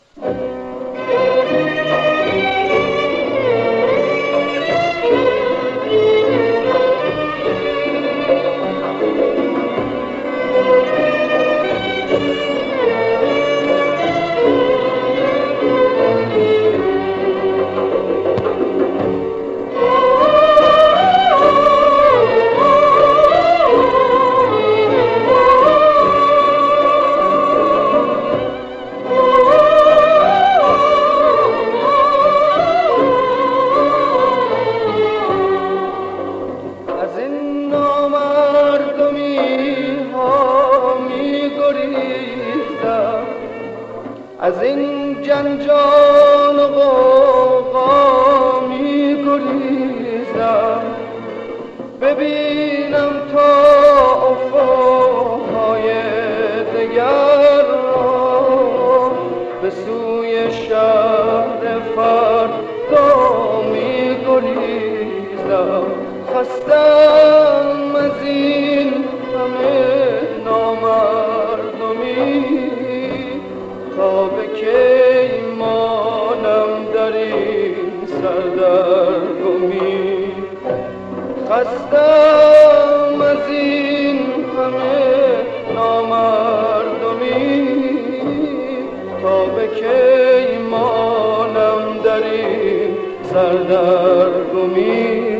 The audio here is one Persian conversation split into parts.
از این جنجال و غوغا می گریزم، ببینم تا افقهای دگر را، به سوی شهر فردا می گریزم. خستم از این همه نامردمی، تا به کی مانم در این سردرگمی. خستم از این همه نامردمی، تا به کی مانم در این سردرگمی.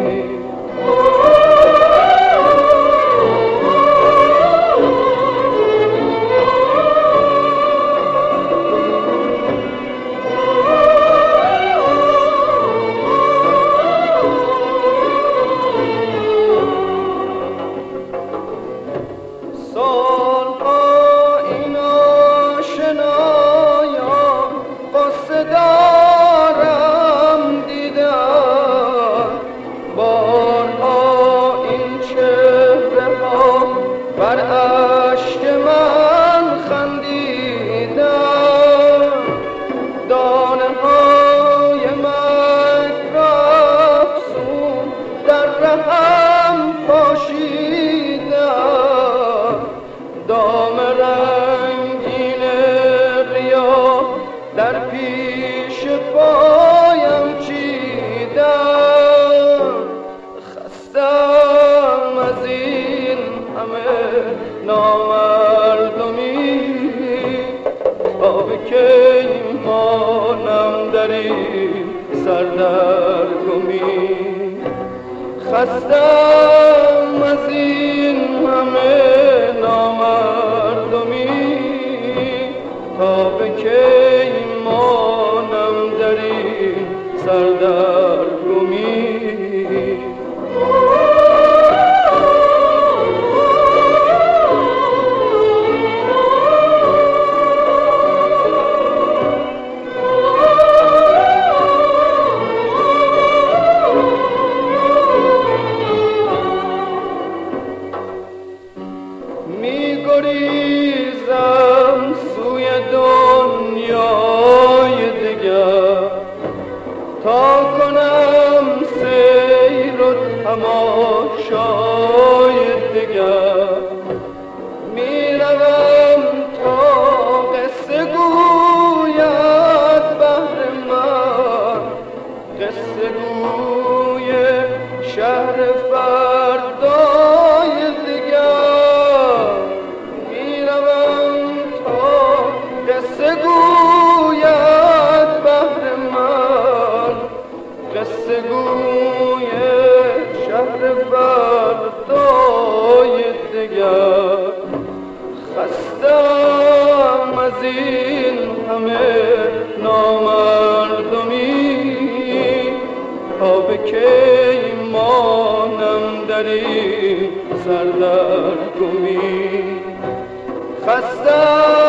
بر اشک من خندیدم، دانه های مکر افسون در رهم پاشیدم، دام رنگین ریا در پیش پایم چیدم. خستم از این همه نامردمی، تا به کی مانم در این سردرگمی. خستم از این همه نامردمی، تا به کی مانم در این سردرگمی. می گریزم سوی دنیای دگر، تا کنم سیر و تماشای دگر. می روم تا قصه گوید بهر من، قصه گوی شهر فردای دگر. می روم تا قصه گوید بهر من، قصه گوی شهر فردای دگر. خستم از این همه نامردمی، تا به کی مانم در این سردرگمی. خستم